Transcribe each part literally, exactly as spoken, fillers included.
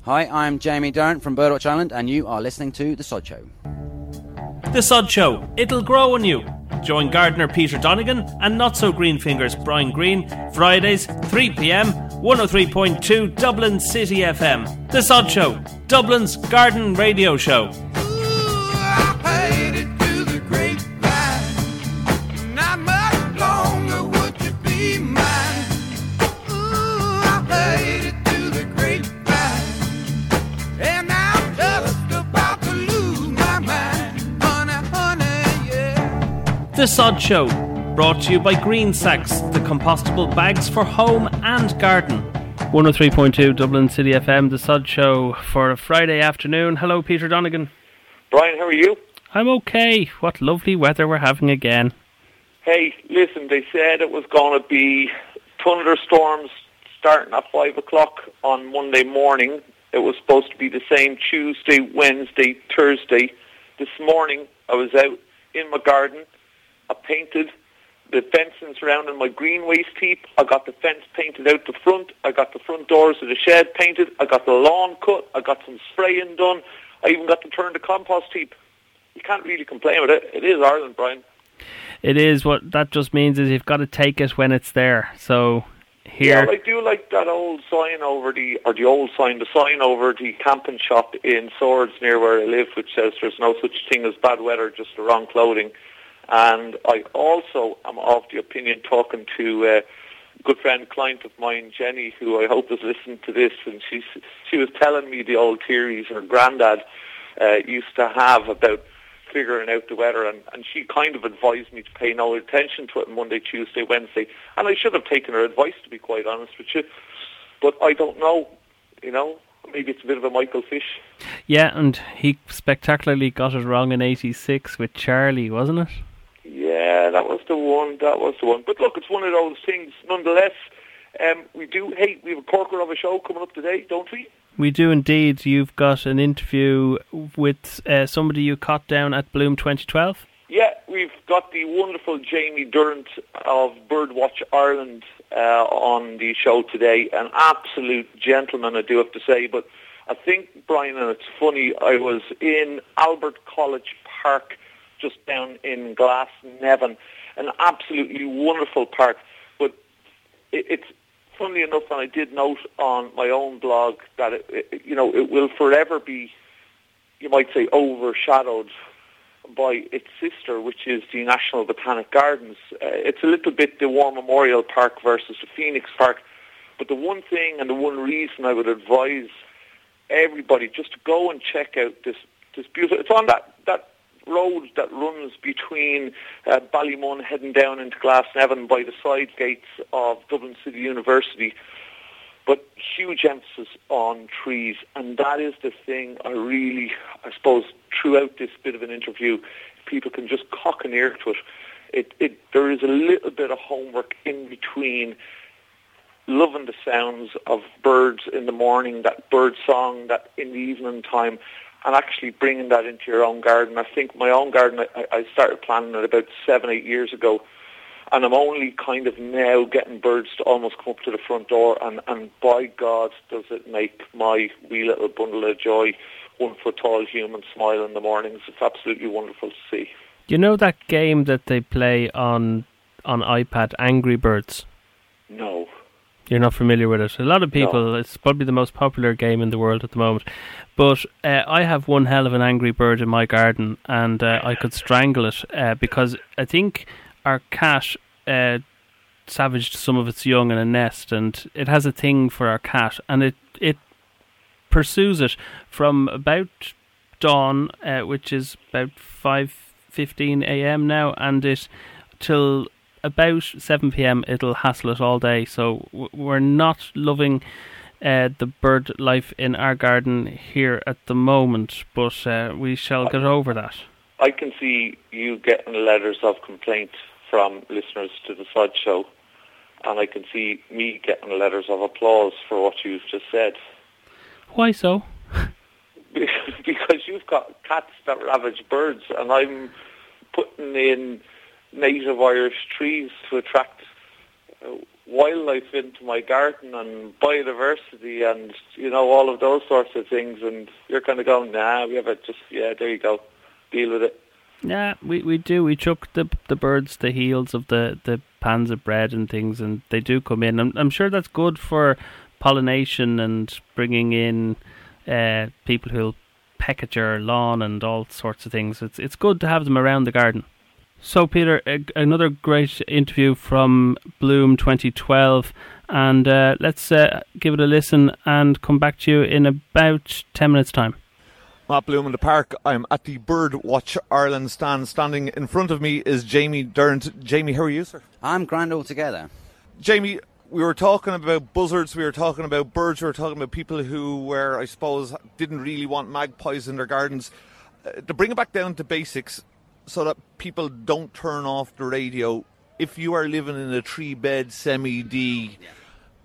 Hi, I'm Jamie Durrant from Birdwatch Island, and you are listening to The Sod Show. The Sod Show, it'll grow on you. Join gardener Peter Donegan and not-so-green fingers Brian Green, Fridays, three p.m, one oh three point two Dublin City F M. The Sod Show, Dublin's garden radio show. The Sod Show, brought to you by Green Sacks, the compostable bags for home and garden. one oh three point two Dublin City F M, The Sod Show for a Friday afternoon. Hello, Peter Donegan. Brian, how are you? I'm okay. What lovely weather we're having again. Hey, listen, they said it was going to be thunderstorms starting at five o'clock on Monday morning. It was supposed to be the same Tuesday, Wednesday, Thursday. This morning, I was out in my garden. I painted the fencing surrounding my green waste heap. I got the fence painted out the front. I got the front doors of the shed painted. I got the lawn cut. I got some spraying done. I even got to turn the compost heap. You can't really complain with it. It is Ireland, Brian. It is. What that just means is you've got to take it when it's there. So here, yeah, I do like that old sign over the, or the old sign, the sign over the camping shop in Swords near where I live, which says there's no such thing as bad weather, just the wrong clothing. And I also am of the opinion, talking to a good friend, client of mine, Jenny, who I hope is listening to this, and she she was telling me the old theories her granddad uh, used to have about figuring out the weather, and, and she kind of advised me to pay no attention to it Monday, Tuesday, Wednesday, and I should have taken her advice, to be quite honest with you, but I don't know, you know. Maybe it's a bit of a Michael Fish. Yeah, and he spectacularly got it wrong in eighty-six with Charlie, wasn't it? Yeah, that was the one, that was the one. But look, it's one of those things. Nonetheless, um, we do, hey, we have a corker of a show coming up today, don't we? We do indeed. You've got an interview with uh, somebody you caught down at Bloom twenty twelve. Yeah, we've got the wonderful Jamie Durrant of Birdwatch Ireland uh, on the show today. An absolute gentleman, I do have to say. But I think, Brian, and it's funny, I was in Albert College Park just down in Glasnevin, an absolutely wonderful park. But it, it's funnily enough, and I did note on my own blog that it, it, you know, it will forever be, you might say, overshadowed by its sister, which is the National Botanic Gardens. Uh, it's a little bit the War Memorial Park versus the Phoenix Park. But the one thing and the one reason I would advise everybody just to go and check out this this beautiful. It's on that that. road that runs between uh, Ballymun heading down into Glasnevin by the side gates of Dublin City University, but huge emphasis on trees, and that is the thing I really, I suppose, throughout this bit of an interview, people can just cock an ear to it. It, it there is a little bit of homework in between loving the sounds of birds in the morning, that bird song, that in the evening time, and actually bringing that into your own garden. I think my own garden, I, I started planting it about seven, eight years ago, and I'm only kind of now getting birds to almost come up to the front door, and, and by God, does it make my wee little bundle of joy, one foot tall human smile in the mornings. It's absolutely wonderful to see. You know that game that they play on on iPad, Angry Birds? No. You're not familiar with it. A lot of people, no. It's probably the most popular game in the world at the moment. But uh, I have one hell of an angry bird in my garden, and uh, I could strangle it uh, because I think our cat uh, savaged some of its young in a nest, and it has a thing for our cat, and it, it pursues it from about dawn, uh, which is about five fifteen a.m. now, and it till about seven p.m. it'll hassle it all day. So w- we're not loving uh, the bird life in our garden here at the moment, but uh, we shall get over that. I can see you getting letters of complaint from listeners to the Sod Show, and I can see me getting letters of applause for what you've just said. Why so? Because you've got cats that ravage birds, and I'm putting in native Irish trees to attract uh, wildlife into my garden and biodiversity and, you know, all of those sorts of things. And you're kind of going, nah, we have it just, yeah, there you go, deal with it. Yeah, we, we do. We chuck the the birds the heels of the, the pans of bread and things, and they do come in. I'm, I'm sure that's good for pollination and bringing in uh, people who'll peck at your lawn and all sorts of things. It's it's good to have them around the garden. So, Peter, a, another great interview from Bloom twenty twelve, and uh, let's uh, give it a listen and come back to you in about ten minutes' time. Matt Bloom in the park. I'm at the Birdwatch Ireland stand. Standing in front of me is Jamie Durrant. Jamie, how are you, sir? I'm grand altogether. Jamie, we were talking about buzzards, we were talking about birds, we were talking about people who were, I suppose, didn't really want magpies in their gardens. Uh, to bring it back down to basics so that people don't turn off the radio, if you are living in a three-bed semi-D, yeah.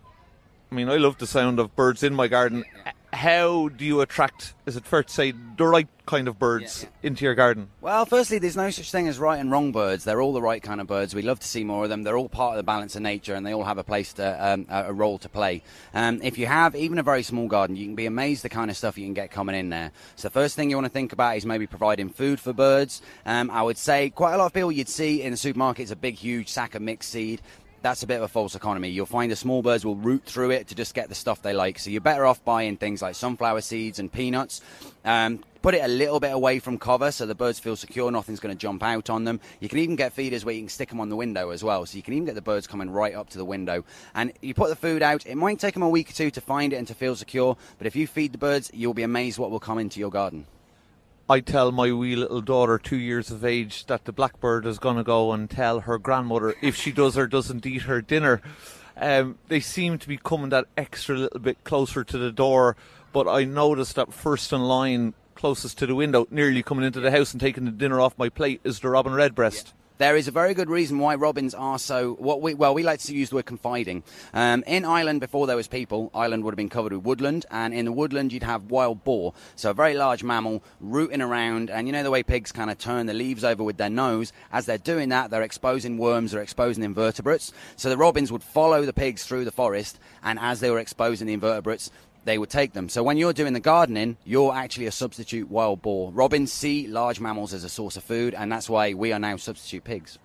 I mean, I love the sound of birds in my garden. How do you attract, is it fair to say, the right kind of birds yeah, yeah. into your garden? Well, firstly, there's no such thing as right and wrong birds. They're all the right kind of birds. We love to see more of them. They're all part of the balance of nature, and they all have a place to, um, a role to play. Um, if you have even a very small garden, you can be amazed the kind of stuff you can get coming in there. So the first thing you want to think about is maybe providing food for birds. Um, I would say quite a lot of people you'd see in the supermarkets a big, huge sack of mixed seed. That's a bit of a false economy. You'll find the small birds will root through it to just get the stuff they like. So you're better off buying things like sunflower seeds and peanuts. Um, put it a little bit away from cover so the birds feel secure, nothing's going to jump out on them. You can even get feeders where you can stick them on the window as well. So you can even get the birds coming right up to the window. And you put the food out, it might take them a week or two to find it and to feel secure. But if you feed the birds, you'll be amazed what will come into your garden. I tell my wee little daughter, two years of age, that the blackbird is going to go and tell her grandmother if she does or doesn't eat her dinner. Um, they seem to be coming that extra little bit closer to the door, but I noticed that first in line, closest to the window, nearly coming into the house and taking the dinner off my plate, is the robin redbreast. Yeah. There is a very good reason why robins are so, what we, well, we like to use the word confiding. Um, in Ireland, before there was people, Ireland would have been covered with woodland, and in the woodland you'd have wild boar, so a very large mammal rooting around, and you know the way pigs kind of turn the leaves over with their nose? As they're doing that, they're exposing worms, they're exposing invertebrates, so the robins would follow the pigs through the forest, and as they were exposing the invertebrates, they would take them. So when you're doing the gardening, you're actually a substitute wild boar. Robins see large mammals as a source of food, and that's why we are now substitute pigs.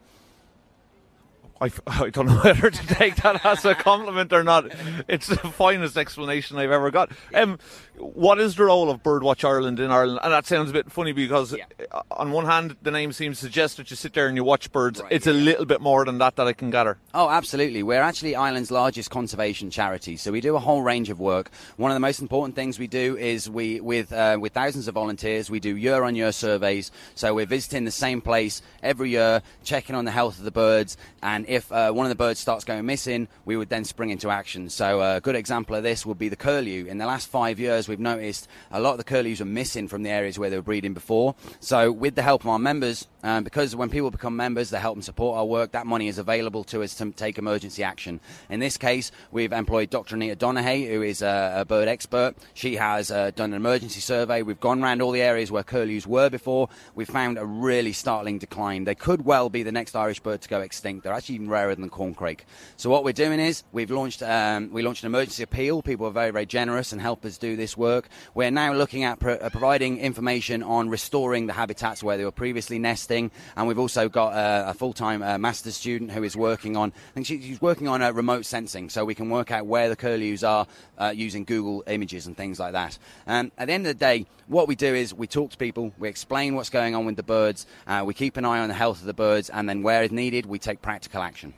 I, I don't know whether to take that as a compliment or not. It's the finest explanation I've ever got. Um, what is the role of Birdwatch Ireland in Ireland? And that sounds a bit funny because yeah. on one hand the name seems to suggest that you sit there and you watch birds. Right, it's yeah. a little bit more than that that I can gather. Oh, absolutely. We're actually Ireland's largest conservation charity, so we do a whole range of work. One of the most important things we do is we, with uh, with thousands of volunteers, we do year-on-year surveys. So we're visiting the same place every year, checking on the health of the birds, and if uh, one of the birds starts going missing, we would then spring into action. So a good example of this would be the curlew. In the last five years, we've noticed a lot of the curlews are missing from the areas where they were breeding before. So with the help of our members, um, because when people become members, they help and support our work, that money is available to us to take emergency action. In this case, we've employed Doctor Anita Donaghy, who is a, a bird expert. She has uh, done an emergency survey. We've gone around all the areas where curlews were before. We've found a really startling decline. They could well be the next Irish bird to go extinct. They're actually even rarer than the corncrake. So what we're doing is we've launched um, we launched an emergency appeal. People are very, very generous and help us do this work. We're now looking at pro- uh, providing information on restoring the habitats where they were previously nesting, and we've also got uh, a full-time uh, master's student who is working on, I think she, she's working on uh, remote sensing, so we can work out where the curlews are uh, using Google images and things like that. Um, at the end of the day, what we do is we talk to people, we explain what's going on with the birds, uh, we keep an eye on the health of the birds, and then where is needed, we take practical action.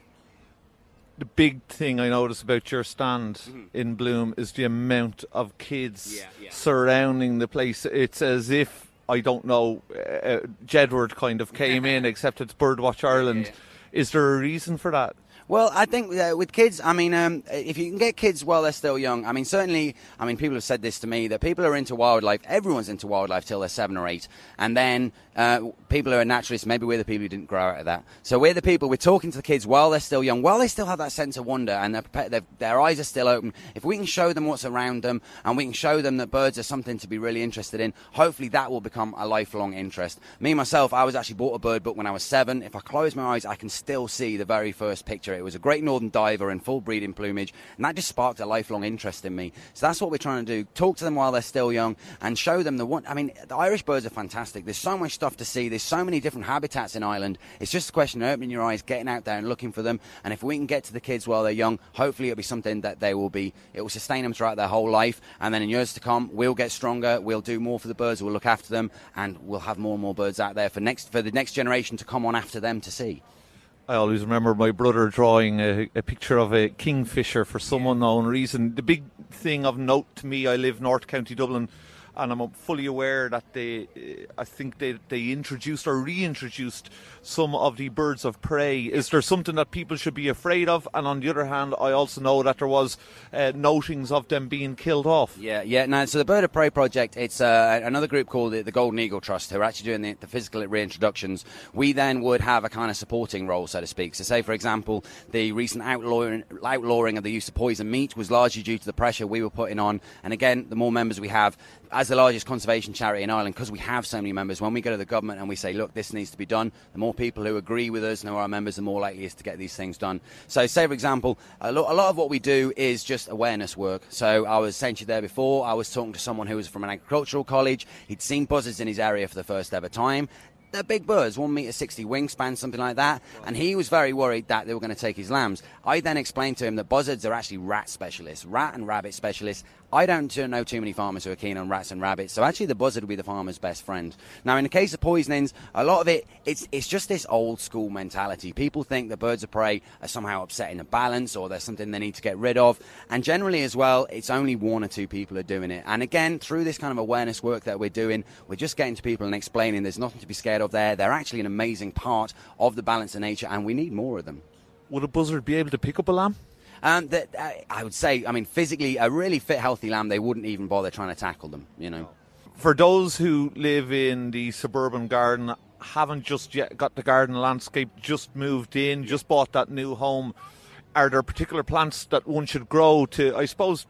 The big thing I notice about your stand mm-hmm. in Bloom is the amount of kids yeah, yeah. surrounding the place. It's as if, I don't know, uh, Jedward kind of came in, except it's Birdwatch Ireland. Yeah, yeah. Is there a reason for that? Well, I think uh, with kids, I mean, um, if you can get kids while they're still young, I mean, certainly, I mean, people have said this to me, that people are into wildlife, everyone's into wildlife till they're seven or eight, and then uh, people who are naturalists, maybe we're the people who didn't grow out of that. So we're the people, we're talking to the kids while they're still young, while they still have that sense of wonder, and they're, they're, their eyes are still open. If we can show them what's around them, and we can show them that birds are something to be really interested in, hopefully that will become a lifelong interest. Me, myself, I was actually bought a bird book when I was seven. If I close my eyes, I can still see the very first picture. It was a great northern diver in full breeding plumage, and that just sparked a lifelong interest in me. So that's what we're trying to do, talk to them while they're still young and show them the one. I mean, the Irish birds are fantastic. There's so much stuff to see. There's so many different habitats in Ireland. It's just a question of opening your eyes, getting out there and looking for them. And if we can get to the kids while they're young, hopefully it'll be something that they will be, it will sustain them throughout their whole life. And then in years to come, we'll get stronger, we'll do more for the birds, we'll look after them, and we'll have more and more birds out there for next for the next generation to come on after them to see. I always remember my brother drawing a, a picture of a kingfisher for some unknown reason. The big thing of note to me, I live North County Dublin, and I'm fully aware that they, I think they, they introduced or reintroduced some of the birds of prey. Is there something that people should be afraid of? And on the other hand, I also know that there was uh, notings of them being killed off. Yeah, yeah. No, so the Bird of Prey Project, it's uh, another group called the, the Golden Eagle Trust, who are actually doing the, the physical reintroductions. We then would have a kind of supporting role, so to speak. So say, for example, the recent outlawing, outlawing of the use of poison meat was largely due to the pressure we were putting on. And again, the more members we have, as the largest conservation charity in Ireland, because we have so many members, when we go to the government and we say, look, this needs to be done, the more people who agree with us and who are our members, the more likely it is to get these things done. So say, for example, a, lo- a lot of what we do is just awareness work. So I was essentially there before, I was talking to someone who was from an agricultural college, he'd seen buzzards in his area for the first ever time. They're big birds, one metre sixty wingspan, something like that, and he was very worried that they were going to take his lambs. I then explained to him that buzzards are actually rat specialists, rat and rabbit specialists. I don't know too many farmers who are keen on rats and rabbits, so actually the buzzard will be the farmer's best friend. Now, in the case of poisonings, a lot of it, it's it's just this old school mentality. People think that birds of prey are somehow upsetting the balance, or there's something they need to get rid of, and generally as well, it's only one or two people are doing it. And again, through this kind of awareness work that we're doing, we're just getting to people and explaining there's nothing to be scared of there. They're actually an amazing part of the balance of nature, and we need more of them. Would a buzzard be able to pick up a lamb? Um, that, uh, I would say, I mean, physically, a really fit, healthy lamb, they wouldn't even bother trying to tackle them, you know. For those who live in the suburban garden, haven't just yet got the garden landscape, just moved in, just bought that new home, are there particular plants that one should grow to, I suppose,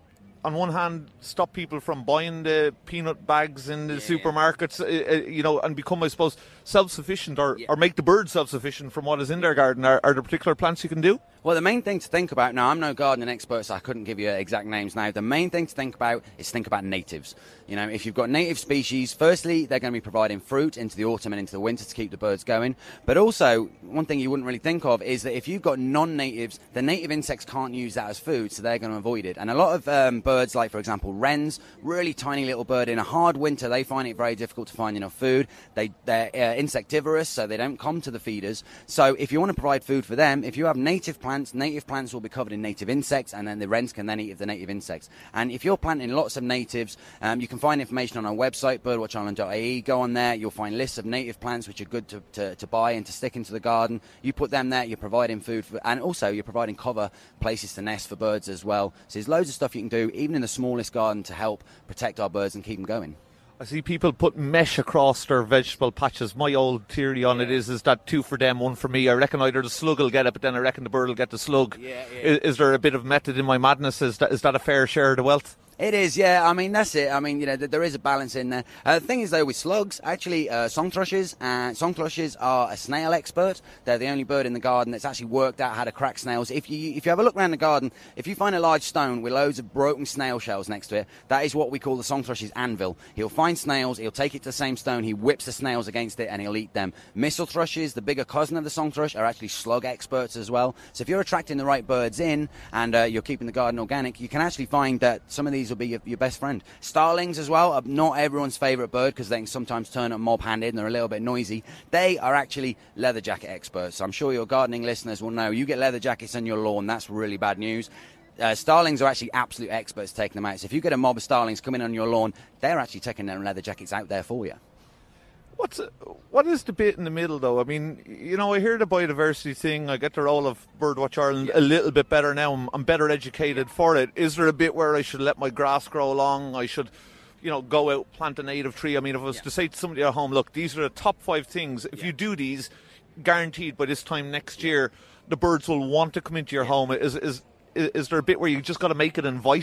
on one hand, stop people from buying the peanut bags in the yeah. supermarkets, uh, you know, and become, I suppose, self-sufficient, or, yeah. or make the birds self-sufficient from what is in their garden? Are, are there particular plants you can do? Well, the main thing to think about, now I'm no gardening expert, so I couldn't give you exact names now. The main thing to think about is think about natives. You know, if you've got native species, firstly, they're going to be providing fruit into the autumn and into the winter to keep the birds going. But also, one thing you wouldn't really think of is that if you've got non-natives, the native insects can't use that as food, so they're going to avoid it. And a lot of um, birds, like, for example, wrens, really tiny little bird, in a hard winter, they find it very difficult to find enough food. They, they're uh, insectivorous, so they don't come to the feeders. So if you want to provide food for them, if you have native plants, native plants will be covered in native insects, and then the wrens can then eat of the native insects. And if you're planting lots of natives, um, you can find information on our website, birdwatch ireland dot I E. Go on there, you'll find lists of native plants which are good to, to, to buy and to stick into the garden. You put them there, you're providing food, for, and also you're providing cover, places to nest for birds as well. So there's loads of stuff you can do, even in the smallest garden, to help protect our birds and keep them going. I see people put mesh across their vegetable patches. My old theory on yeah. it is is that two for them, one for me. I reckon either the slug will get it, but then I reckon the bird will get the slug. Yeah, yeah. Is, is there a bit of method in my madness? Is that, is that a fair share of the wealth? It is, yeah. I mean, that's it. I mean, you know, th- there is a balance in there. Uh, the thing is, though, with slugs, actually, uh, song thrushes, uh, song thrushes are a snail expert. They're the only bird in the garden that's actually worked out how to crack snails. If you if you have a look around the garden, if you find a large stone with loads of broken snail shells next to it, that is what we call the song thrush's anvil. He'll find snails, he'll take it to the same stone, he whips the snails against it, and he'll eat them. Missel thrushes, the bigger cousin of the song thrush, are actually slug experts as well. So if you're attracting the right birds in, and uh, you're keeping the garden organic, you can actually find that some of these will be your, your best friend. Starlings as well are not everyone's favourite bird because they can sometimes turn up mob-handed and they're a little bit noisy. They are actually leather jacket experts. So I'm sure your gardening listeners will know. You get leather jackets on your lawn, that's really bad news. Uh, starlings are actually absolute experts taking them out. So if you get a mob of starlings coming on your lawn, they're actually taking their leather jackets out there for you. What's what is the bit in the middle, though? I mean, you know, I hear the biodiversity thing. I get the role of Birdwatch Ireland yeah. a little bit better now. I'm, I'm better educated for it. Is there a bit where I should let my grass grow long? I should, you know, go out, plant a native tree. I mean, if I was yeah. to say to somebody at home, look, these are the top five things. If yeah. you do these, guaranteed by this time next yeah. year, the birds will want to come into your yeah. home. Is is is there a bit where you just got to make it inviting?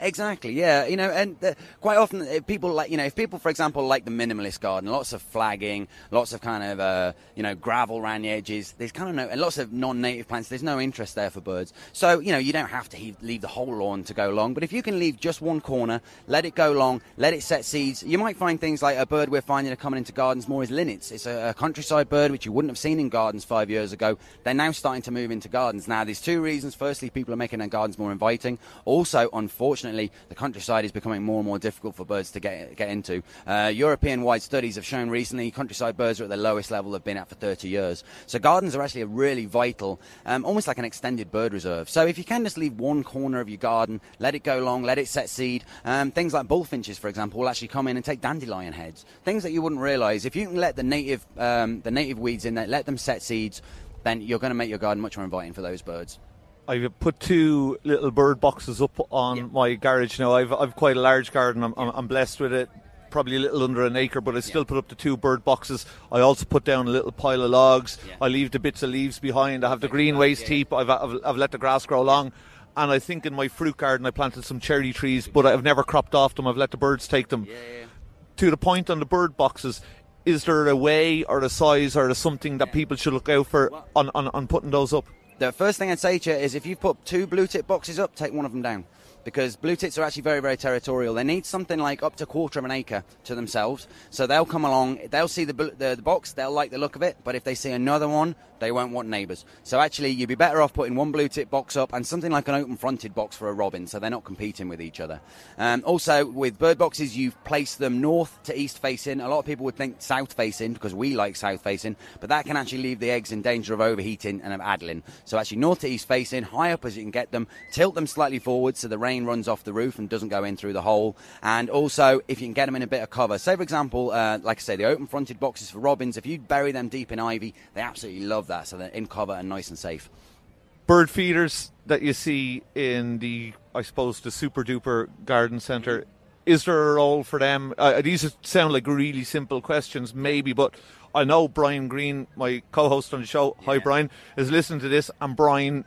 Exactly, yeah. You know, and uh, quite often uh, people like, you know, if people, for example, like the minimalist garden, lots of flagging, lots of kind of, uh, you know, gravel around the edges, there's kind of no, and lots of non-native plants, there's no interest there for birds. So, you know, you don't have to he- leave the whole lawn to go long, but if you can leave just one corner, let it go long, let it set seeds, you might find things like a bird we're finding are coming into gardens more is linnets. It's a, a countryside bird which you wouldn't have seen in gardens five years ago. They're now starting to move into gardens. Now, there's two reasons. Firstly, people are making their gardens more inviting. Also, unfortunately, the countryside is becoming more and more difficult for birds to get get into. Uh, European-wide studies have shown recently countryside birds are at the lowest level they've been at for thirty years. So gardens are actually a really vital, um, almost like an extended bird reserve. So if you can just leave one corner of your garden, let it go long, let it set seed. Um, things like bullfinches, for example, will actually come in and take dandelion heads. Things that you wouldn't realise. If you can let the native um, the native weeds in there, let them set seeds, then you're going to make your garden much more inviting for those birds. I've put two little bird boxes up on yep. my garage now. I've I've quite a large garden. I'm, yep. I'm blessed with it. Probably a little under an acre, but I still yep. put up the two bird boxes. I also put down a little pile of logs. Yep. I leave the bits of leaves behind. I have the green waste heap. I've, I've I've let the grass grow long. And I think in my fruit garden I planted some cherry trees, but I've never cropped off them. I've let the birds take them. Yeah, yeah. To the point on the bird boxes, is there a way or a size or a something that people should look out for on, on, on putting those up? The first thing I'd say to you is if you've put two blue tip boxes up, take one of them down. Because blue tits are actually very, very territorial. They need something like up to a quarter of an acre to themselves. So they'll come along, they'll see the, the, the box, they'll like the look of it, but if they see another one, they won't want neighbours. So actually, you'd be better off putting one blue tip box up and something like an open-fronted box for a robin, so they're not competing with each other. Um, also, with bird boxes, you've placed them north to east facing. A lot of people would think south facing, because we like south facing, but that can actually leave the eggs in danger of overheating and of addling. So actually, north to east facing, high up as you can get them, tilt them slightly forward so the rain runs off the roof and doesn't go in through the hole. And also, if you can get them in a bit of cover. Say, for example, uh, like I say, the open-fronted boxes for robins, if you bury them deep in ivy, they absolutely love that, so they're in cover and nice and safe. Bird feeders that you see in the, I suppose, the super-duper garden centre, is there a role for them? Uh, these sound like really simple questions, maybe, but I know Brian Green, my co-host on the show, yeah. Hi Brian, is listening to this, and Brian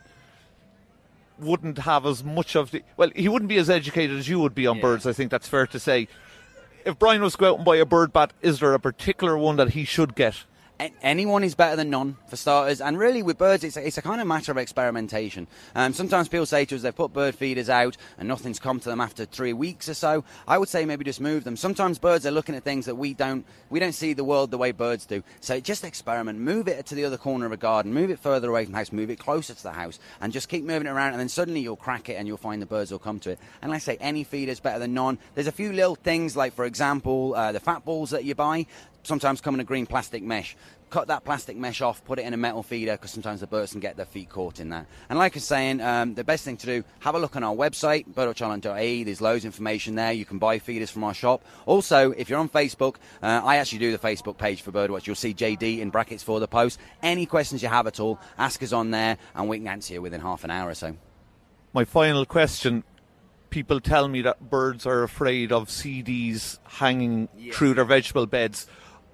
wouldn't have as much of the, well, he wouldn't be as educated as you would be on yeah. birds. I think that's fair to say. If Brian was to go out and buy a bird bat, is there a particular one that he should get? Anyone is better than none, for starters, and really with birds it's a, it's a kind of matter of experimentation. Um, sometimes people say to us they've put bird feeders out and nothing's come to them after three weeks or so. I would say maybe just move them. Sometimes birds are looking at things that we don't we don't see the world the way birds do. So just experiment, move it to the other corner of a garden, move it further away from the house, move it closer to the house, and just keep moving it around, and then suddenly you'll crack it and you'll find the birds will come to it. And like I say, any feeder's better than none. There's a few little things like, for example, uh, the fat balls that you buy sometimes come in a green plastic mesh. Cut that plastic mesh off, put it in a metal feeder, because sometimes the birds can get their feet caught in that. And like I was saying, um, the best thing to do, have a look on our website, birdwatch ireland dot I E. There's loads of information there. You can buy feeders from our shop. Also, if you're on Facebook, uh, I actually do the Facebook page for Birdwatch. You'll see J D in brackets for the post. Any questions you have at all, ask us on there, and we can answer you within half an hour or so. My final question. People tell me that birds are afraid of C Ds hanging yeah. through their vegetable beds.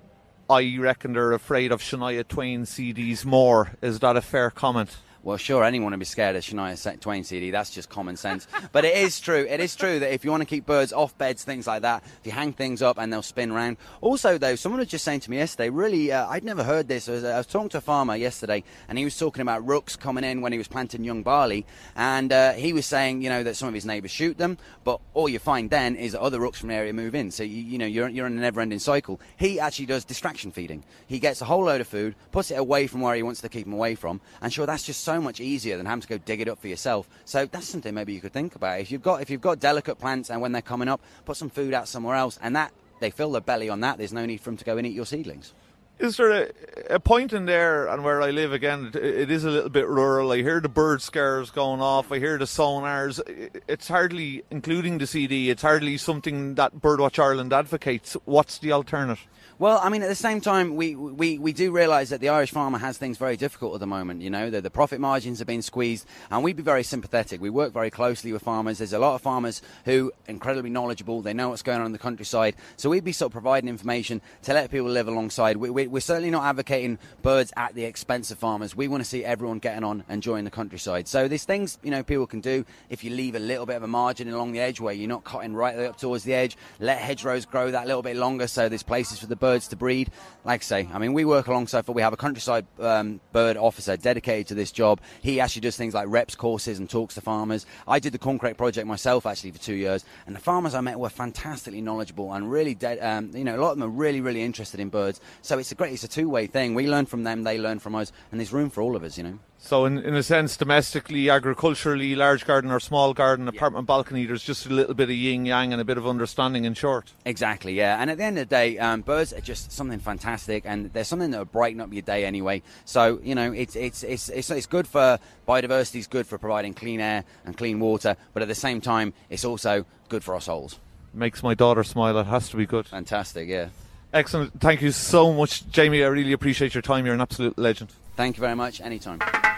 I reckon they're afraid of Shania Twain C Ds more. Is that a fair comment? Well, sure, anyone would be scared of Shania Twain C D. That's just common sense. But it is true. It is true that if you want to keep birds off beds, things like that, if you hang things up and they'll spin around. Also, though, someone was just saying to me yesterday, really, uh, I'd never heard this. I was, I was talking to a farmer yesterday, and he was talking about rooks coming in when he was planting young barley. And uh, he was saying, you know, that some of his neighbours shoot them, but all you find then is that other rooks from the area move in. So, you, you know, you're, you're in a never-ending cycle. He actually does distraction feeding. He gets a whole load of food, puts it away from where he wants to keep them away from, and sure, that's just so much easier than having to go dig it up for yourself. So that's something maybe you could think about. If you've got if you've got delicate plants and when they're coming up, put some food out somewhere else, and that they fill their belly on that. There's no need for them to go and eat your seedlings. Is there a, a point in there, and where I live again, it, it is a little bit rural. I hear the bird scares going off. I hear the sonars. It's hardly, including the C D, it's hardly something that Birdwatch Ireland advocates. What's the alternative? Well, I mean, at the same time, we, we, we do realise that the Irish farmer has things very difficult at the moment. You know, the, the profit margins have been squeezed, and we'd be very sympathetic. We work very closely with farmers. There's a lot of farmers who are incredibly knowledgeable. They know what's going on in the countryside. So we'd be sort of providing information to let people live alongside. We, we're, we're certainly not advocating birds at the expense of farmers. We want to see everyone getting on, enjoying the countryside. So there's things, you know, people can do if you leave a little bit of a margin along the edge where you're not cutting right up towards the edge. Let hedgerows grow that little bit longer so there's places for the birds to breed. Like I say, I mean, we work alongside, we have a countryside um, bird officer dedicated to this job. He actually does things like reps courses and talks to farmers. I did the Corncrake project myself actually for two years, and the farmers I met were fantastically knowledgeable and really, de- um, you know, a lot of them are really, really interested in birds. So it's a great, it's a two-way thing. We learn from them, they learn from us, and there's room for all of us, you know. So in, in a sense, domestically, agriculturally, large garden or small garden, apartment yeah. balcony, there's just a little bit of yin-yang and a bit of understanding in short. Exactly, yeah. And at the end of the day, um, birds are just something fantastic, and they're something that will brighten up your day anyway. So, you know, it's it's it's it's, it's good for biodiversity, it's good for providing clean air and clean water, but at the same time, it's also good for our souls. Makes my daughter smile, it has to be good. Fantastic, yeah. Excellent. Thank you so much, Jamie. I really appreciate your time. You're an absolute legend. Thank you very much. Anytime.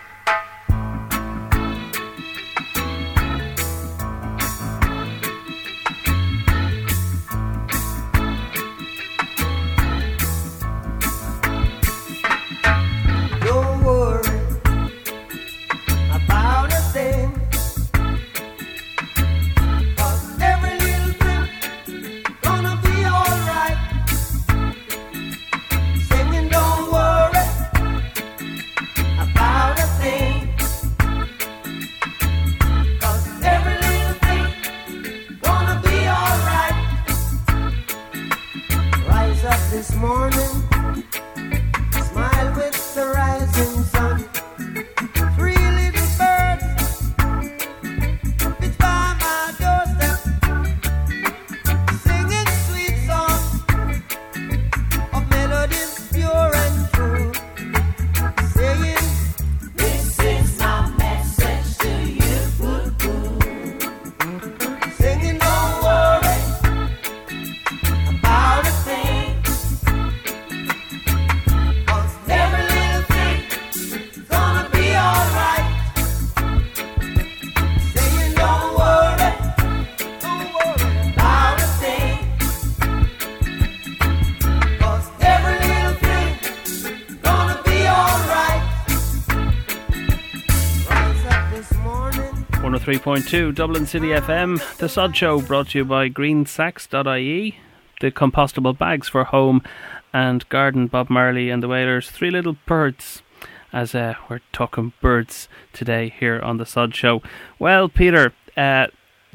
one oh three point two Dublin City F M. The Sod Show brought to you by green sacks dot I E, the compostable bags for home and garden. Bob Marley and the Wailers, Three Little Birds, as uh, we're talking birds today here on the Sod Show. Well, Peter, uh,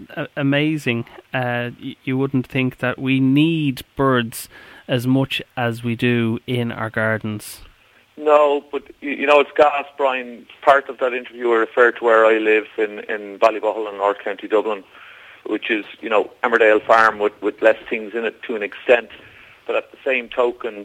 amazing. Uh, y- you wouldn't think that we need birds as much as we do in our gardens. No, but you know, it's gas, Brian. Part of that interview I referred to where I live in, in Ballybohol in North County Dublin, which is, you know, Emmerdale Farm with, with less things in it to an extent. But at the same token,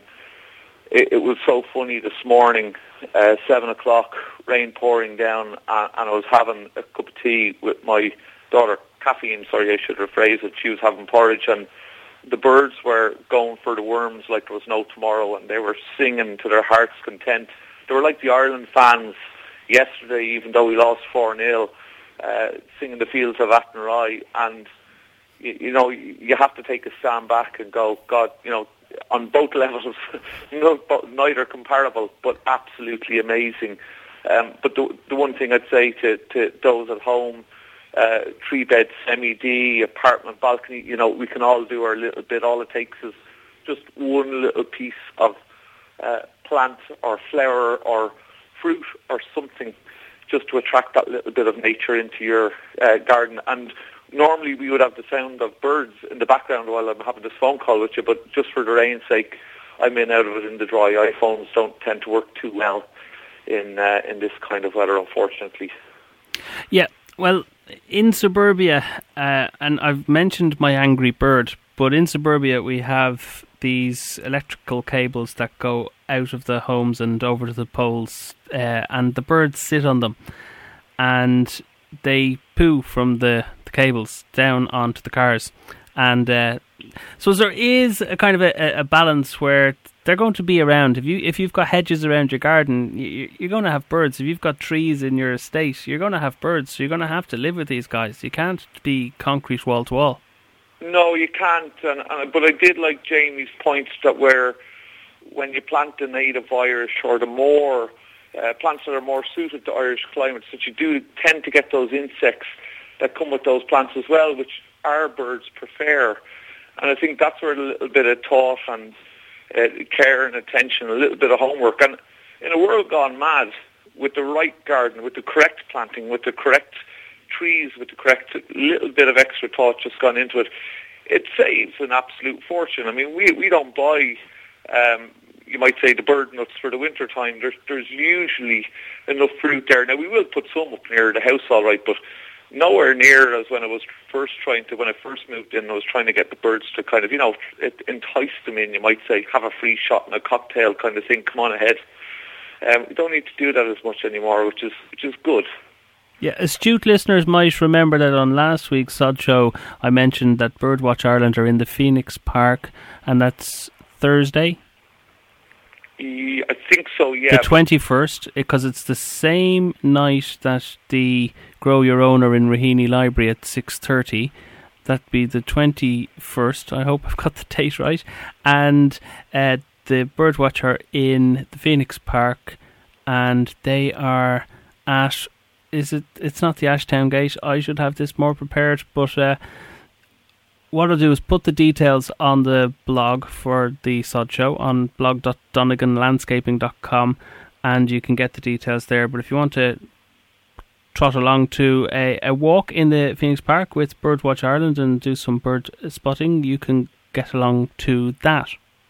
it, it was so funny this morning, uh, seven o'clock, rain pouring down, uh, and I was having a cup of tea with my daughter, caffeine, sorry, I should rephrase it. She was having porridge, and the birds were going for the worms like there was no tomorrow, and they were singing to their heart's content. They were like the Ireland fans yesterday, even though we lost four nil, uh, singing the fields of Athenry. And, you, you know, you have to take a stand back and go, God, you know, on both levels, no, neither comparable, but absolutely amazing. Um, but the, the one thing I'd say to, to those at home, Uh, three-bed semi-D, apartment balcony, you know, we can all do our little bit. All it takes is just one little piece of uh, plant or flower or fruit or something just to attract that little bit of nature into your uh, garden. And normally we would have the sound of birds in the background while I'm having this phone call with you, but just for the rain's sake, I'm in out of it in the dry. iPhones don't tend to work too well in uh, in this kind of weather, unfortunately. Yeah, well, in suburbia, uh, and I've mentioned my angry bird, but in suburbia we have these electrical cables that go out of the homes and over to the poles, uh, and the birds sit on them, and they poo from the, the cables down onto the cars. And uh, so there is a kind of a, a balance where they're going to be around. If you if you've got hedges around your garden, you, you're going to have birds. If you've got trees in your estate, you're going to have birds. So you're going to have to live with these guys. You can't be concrete wall to wall. No, you can't. And, and but I did like Jamie's point that where when you plant the native Irish or the more uh, plants that are more suited to Irish climates, that you do tend to get those insects that come with those plants as well, which our birds prefer. And I think that's where a little bit of thought and uh, care and attention, a little bit of homework. And in a world gone mad, with the right garden, with the correct planting, with the correct trees, with the correct little bit of extra thought just gone into it, it saves an absolute fortune. I mean, we we don't buy, um, you might say, the bird nuts for the winter time. There's, there's usually enough fruit there. Now, we will put some up near the house, all right, but nowhere near as when I was first trying to, when I first moved in, I was trying to get the birds to kind of, you know, it, entice them in, you might say, have a free shot and a cocktail kind of thing, come on ahead. Um, we don't need to do that as much anymore, which is which is good. Yeah, astute listeners might remember that on last week's Sod Show, I mentioned that Birdwatch Ireland are in the Phoenix Park, and that's Thursday. Yeah, I think so, yeah. The twenty-first, because it's the same night that the Grow Your Own are in Raheny Library at six thirty. That'd be the twenty-first. I hope I've got the date right. And uh, the Birdwatch are in the Phoenix Park, and they are at... Is it? It's not the Ashtown Gate. I should have this more prepared, but uh, what I'll do is put the details on the blog for the Sod Show on blog dot donegan landscaping dot com, and you can get the details there. But if you want to trot along to a, a walk in the Phoenix Park with Birdwatch Ireland and do some bird spotting, you can get along to that.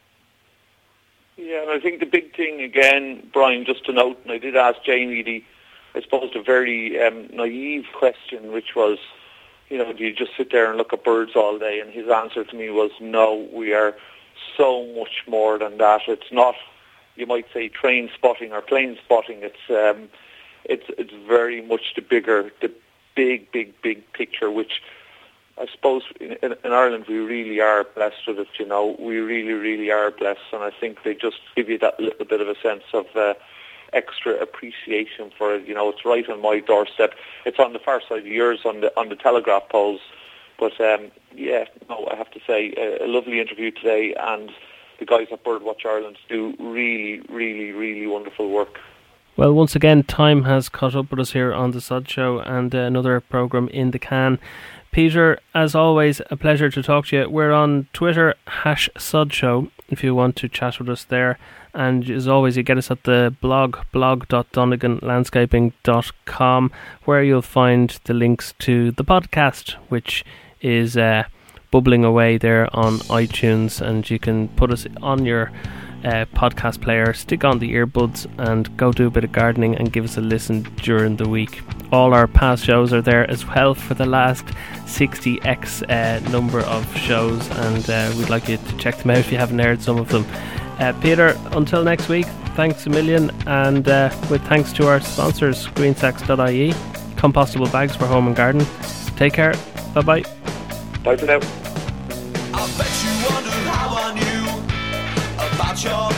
Yeah, and I think the big thing again, Brian, just to note, and I did ask Jamie the I suppose a very um, naive question, which was, you know, do you just sit there and look at birds all day? And his answer to me was, no, we are so much more than that. It's not, you might say, train spotting or plane spotting. It's um, it's it's very much the bigger, the big, big, big picture, which I suppose in, in, in Ireland we really are blessed with it, you know. We really, really are blessed. And I think they just give you that little bit of a sense of... Uh, extra appreciation for it. You know, it's right on my doorstep. It's on the far side of yours on the on the telegraph poles. But um, yeah, no, I have to say a, a lovely interview today, and the guys at Birdwatch Ireland do really, really, really wonderful work. Well, once again, time has caught up with us here on the Sod Show, and uh, another programme in the can. Peter, as always, a pleasure to talk to you. We're on Twitter, hash Sod Show, if you want to chat with us there. And as always, you get us at the blog, blog dot donegan landscaping dot com, where you'll find the links to the podcast, which is uh, bubbling away there on iTunes. And you can put us on your uh, podcast player, stick on the earbuds, and go do a bit of gardening and give us a listen during the week. All our past shows are there as well for the last sixty x uh, number of shows, and uh, we'd like you to check them out if you haven't heard some of them. Uh, Peter, until next week, thanks a million, and uh, with thanks to our sponsors, greensacks dot I E, compostable bags for home and garden. Take care. Bye bye. Bye for now. I bet you wonder how I knew about your